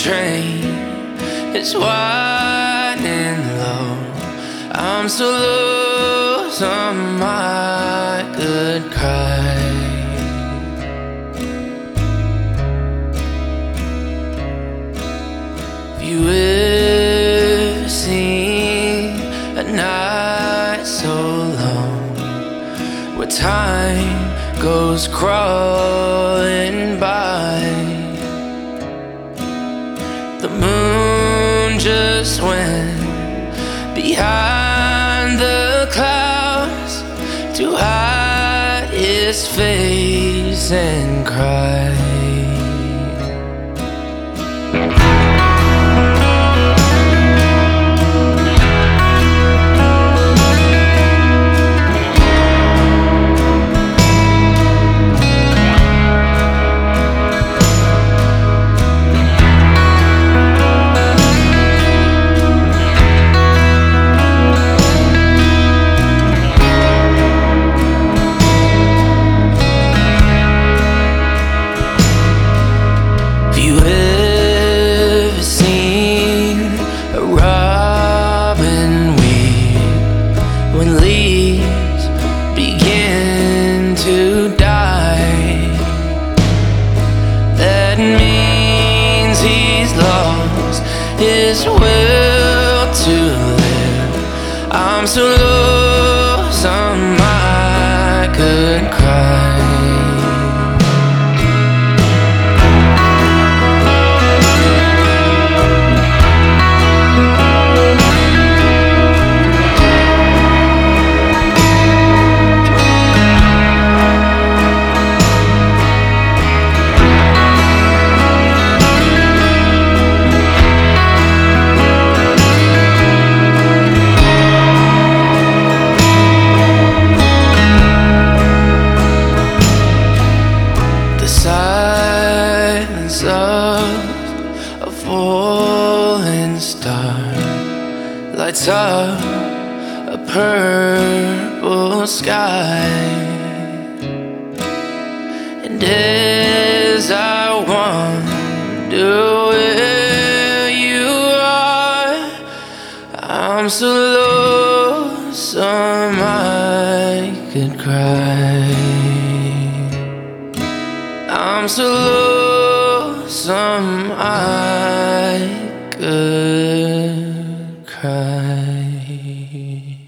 train is wide and low. I'm so lost, I could cry. Have you ever seen a night so long, where time goes crawling by? The moon just went behind the clouds to hide his face and cry. You ever seen a robin weep when leaves begin to die? That means he's lost his will to live. I'm so lost, I could cry. Silence of a falling star lights up a purple sky, and as I wonder where you are, I'm so lost, I could cry. I'm so lost, I could cry.